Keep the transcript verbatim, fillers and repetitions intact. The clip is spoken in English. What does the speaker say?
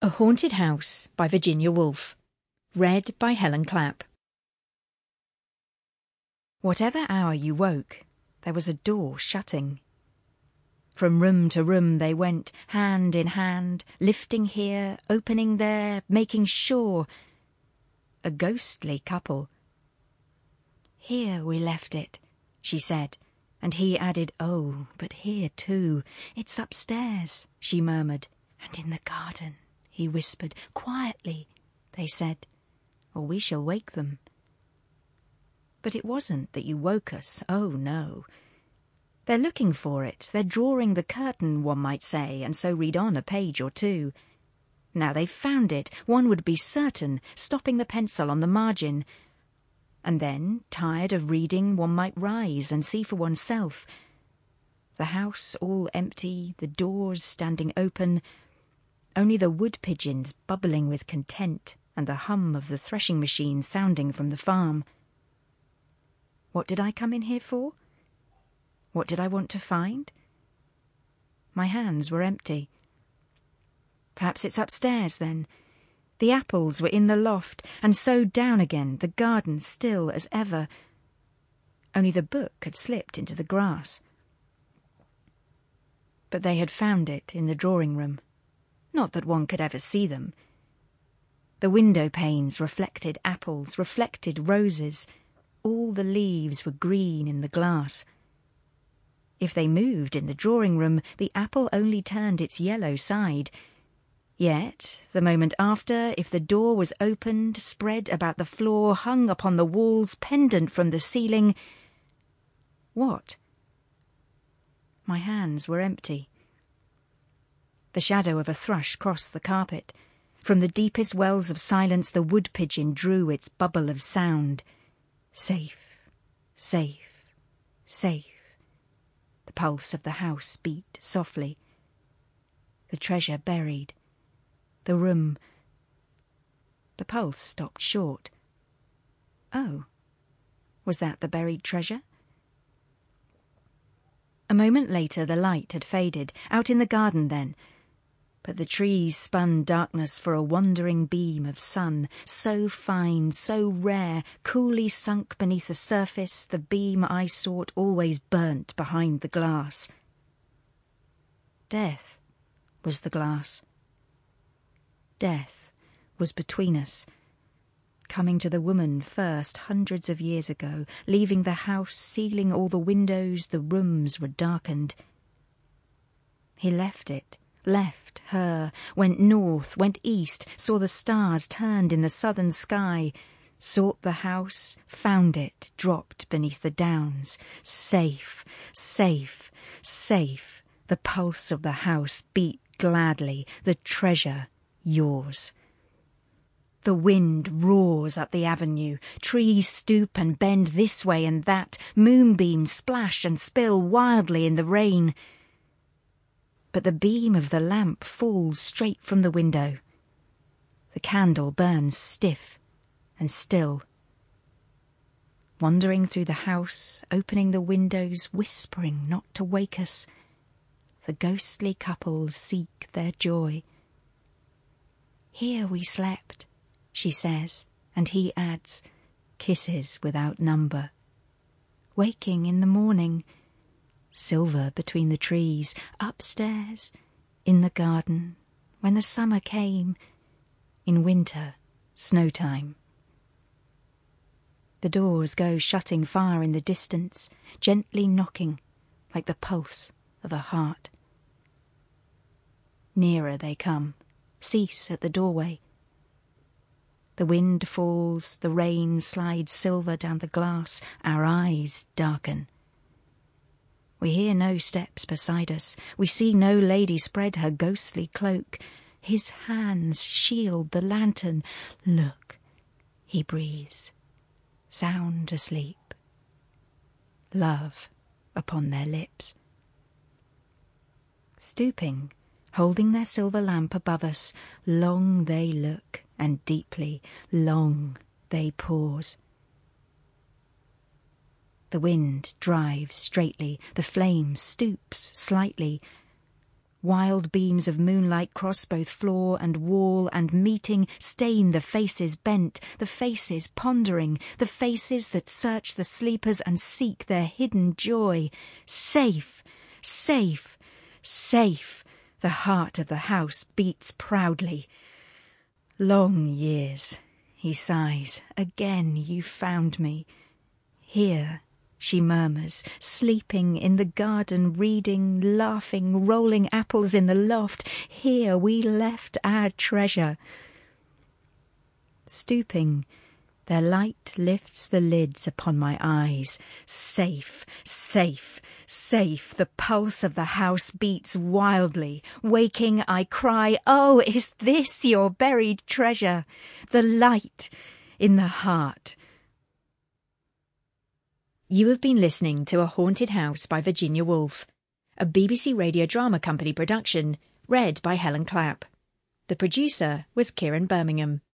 A Haunted House by Virginia Woolf. Read by Helen Clapp. Whatever hour you woke, there was a door shutting. From room to room they went, hand in hand, lifting here, opening there, making sure. A ghostly couple. "Here we left it," she said, and he added, "Oh, but here too. It's upstairs," she murmured. "And in the garden," he whispered. "Quietly," they said, "or we shall wake them." But it wasn't that you woke us, oh no. They're looking for it, they're drawing the curtain, one might say, and so read on a page or two. Now they've found it, one would be certain, stopping the pencil on the margin. And then, tired of reading, one might rise and see for oneself. The house all empty, the doors standing open, only the wood pigeons bubbling with content and the hum of the threshing machine sounding from the farm. What did I come in here for? What did I want to find? My hands were empty. Perhaps it's upstairs, then. The apples were in the loft, and so down again, the garden still as ever. Only the book had slipped into the grass. But they had found it in the drawing-room. Not that one could ever see them. The window panes reflected apples, reflected roses. All the leaves were green in the glass. If they moved in the drawing-room, the apple only turned its yellow side. Yet, the moment after, if the door was opened, spread about the floor, hung upon the walls, pendant from the ceiling... What? My hands were empty. The shadow of a thrush crossed the carpet. From the deepest wells of silence the wood pigeon drew its bubble of sound. Safe, safe, safe. The pulse of the house beat softly. The treasure buried. The room... The pulse stopped short. Oh, was that the buried treasure? A moment later the light had faded, out in the garden then. But the trees spun darkness for a wandering beam of sun, so fine, so rare, coolly sunk beneath the surface, the beam I sought always burnt behind the glass. Death was the glass. Death was between us, coming to the woman first hundreds of years ago, leaving the house, sealing all the windows, the rooms were darkened. He left it. Left her, went north, went east, saw the stars turned in the southern sky, sought the house, found it, dropped beneath the downs. Safe, safe, safe. The pulse of the house beat gladly, the treasure yours. The wind roars up the avenue, trees stoop and bend this way and that, moonbeams splash and spill wildly in the rain. But the beam of the lamp falls straight from the window. The candle burns stiff and still. Wandering through the house, opening the windows, whispering not to wake us, the ghostly couple seek their joy. "Here we slept," she says, and he adds, kisses without number. Waking in the morning, silver between the trees, upstairs, in the garden, when the summer came, in winter, snow time. The doors go shutting far in the distance, gently knocking, like the pulse of a heart. Nearer they come, cease at the doorway. The wind falls, the rain slides silver down the glass, our eyes darken. We hear no steps beside us. We see no lady spread her ghostly cloak. His hands shield the lantern. "Look," he breathes, sound asleep. Love upon their lips. Stooping, holding their silver lamp above us, long they look, and deeply, long they pause. The wind drives straightly, the flame stoops slightly. Wild beams of moonlight cross both floor and wall, and meeting, stain the faces bent, the faces pondering, the faces that search the sleepers and seek their hidden joy. Safe, safe, safe, the heart of the house beats proudly. Long years, he sighs, again you found me. Here, she murmurs, sleeping in the garden, reading, laughing, rolling apples in the loft. Here we left our treasure. Stooping, their light lifts the lids upon my eyes. Safe, safe, safe, the pulse of the house beats wildly. Waking, I cry, oh, is this your buried treasure? The light in the heart. You have been listening to A Haunted House by Virginia Woolf, a B B C Radio Drama Company production, read by Helen Clapp. The producer was Kieran Birmingham.